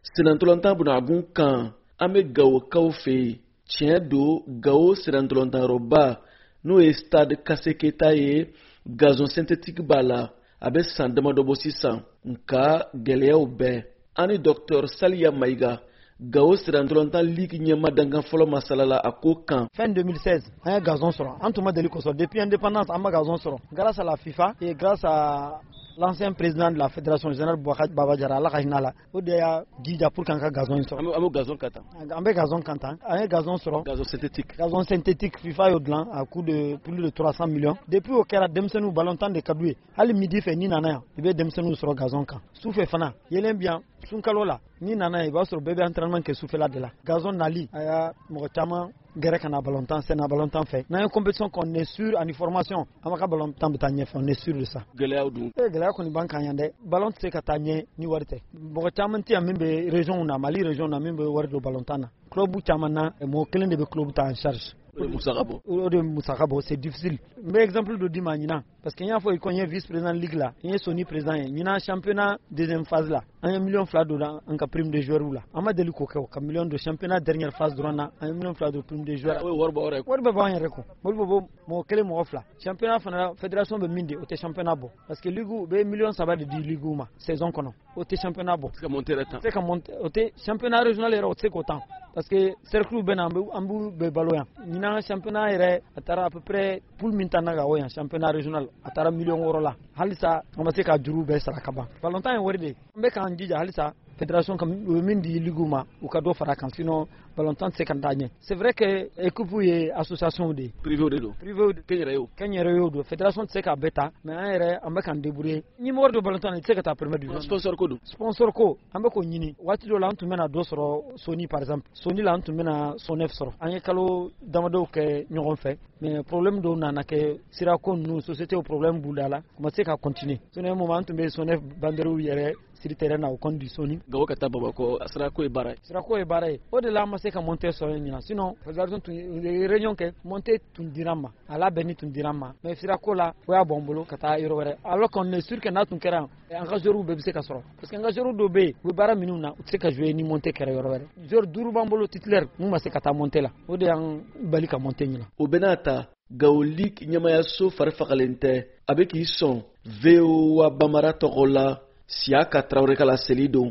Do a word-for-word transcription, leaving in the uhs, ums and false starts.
Senantolanta bunagun kan an bɛ Gawokaw fɛ yen. Tiɲɛ don Gawo senantolantanyɔrɔba n'o ye stade Kase Keyita ye gazon synthétique b'a la a bɛ san damadɔ bɔ sisan nka gɛlɛyaw bɛɛ. Ani docteur Saliya Mayiga Gawo senantolantan ligue ɲɛma dankan fɔlɔ masalala a ko kan. Fin deux mille seize an ye gazon sɔrɔ an tun ma deli k'o sɔrɔ depuis indépendance an ma gazon sɔrɔ grâce à la FIFA et grâce à l'ancien président de la fédération générale Boubacar Baba Jara ala ka hinɛ la o de y'a jija pour qu'an ka gazon in sɔrɔ. An bɛ gazon kan tan. An bɛ gazon kan tan an ye gazon sɔrɔ. Gazon synthétique. Gazon synthétique FIFA y'o dilan à coût de plus de trois cents millions. Depuis o kɛra denmisɛnninw ballontan de ka d'u ye hali midi fɛ n'i nana yan i bɛ denmisɛnninw sɔrɔ gazon kan. Sufɛ fana yelen bi yan sunkalo la n'i nana i b'a sɔrɔ bɛɛ bɛ entraînement kɛ sufɛla de la. Gazon nali a y'a mɔgɔ caman gɛrɛ ka na ballontan sɛnɛ ballontan fɛ. N'an ye compétition qu'on est sûr ani formation an b'a ka ballontan bɛ taa ɲɛfɛ on est sûr de ça. Gɛlɛyaw dun. Ee gɛlɛya kɔni b'an kan yan dɛ ballon tɛ se ka taa ɲɛ ni wari tɛ. Mɔgɔ caman tɛ yan min bɛ région na Mali région na min bɛ wari don ballontan na. Club caman na mɔgɔ kelen de bɛ club ta en charge. O de musaka bɔ. O de musaka bɔ c'est difficile. N bɛ exemple dɔ d'i ma ɲinan parce que n y'a fɔ i ko n ye vice président ligue la n ye Soni président ye ɲinan championnat deuxième phase la an ye million fila don an ka prime de joueur la an ma deli k'o kɛ o ka million don championnat dernière phase dɔrɔn na an ye million fila don prime de joueur. O ye wari bɔ yɛrɛ. Wari bɛ b'an yɛrɛ kun wari bɛ bɔ mɔgɔ kelen mɔgɔ fila championnat fana fédération bɛ min di o tɛ championnat bɔ parce que ligue u bɛ million saba de di ligue ma saison kɔnɔ o tɛ championnat bɔ. Se ka monter yɛrɛ tan. Se ka monter o tɛ championnat régional yɛrɛ o tɛ se k'o tan parce que cercle bɛ na an b'u bɛ balo yan ɲinan championnat yɛrɛ a taara à peu près poule min tan na ka o yan championnat régional a taara million wɔɔrɔ la halisa an ma se ka juru bɛɛ sara ka ban ballontan ye wari de an bɛ k'an jija halisa fédération ka min di ligue ma u ka dɔ fara kan sinon ballontan tɛ se ka taa ɲɛ c'est vrai que équipe ye association de ye privé de don privé kɛnyɛrɛ ye kɛnyɛrɛ y'o don fédération tɛ se k'a bɛɛ ta mais an yɛrɛ an bɛ k'an débrouiller ni wari don ballontan i tɛ se ka taa premier division sponsor ko don sponsor ko an bɛ k'o ɲini waati dɔ la an tun bɛna dɔ sɔrɔ Sony par exemple Sony la an tun bɛna Sonef sɔrɔ an ye kalo damadɔw kɛ ɲɔgɔn fɛ mais problème dɔw nana kɛ sirako ninnu société o problème b'u da la u ma se ka continuer sinon moment an tun bɛ Sonef banderiw yɛrɛ siri terrain na o kɔni di Sony Gawo ka taa Bamakɔ sirako ye baara ye sirako ye baara ye o de la an ma se ka monter sɔrɔ ɲina sinon fédération tun ye réunion kɛ monter tun dira n ma a labɛnni tun dira n ma mais sirako la o y'a bɔ n bolo ka taa yɔrɔ wɛrɛ alors qu'on est sûr que n'a tun kɛra an ka joueurs bɛɛ bɛ se ka sɔrɔ parce que an ka joueurs dɔw bɛ yen u bɛ baara minnu na u tɛ se ka jouer ni monter kɛra yɔrɔ wɛrɛ joueur duuru b'an bolo titulaire mun ma se ka taa monter la o de y'an bali ka monter ɲina o bɛ n'a ta Gawo Ligue ɲɛmayaso fari fagalen tɛ a bɛ k'i sɔn V O A Bambara tɔgɔ la Siyaka Traoré ka laseli don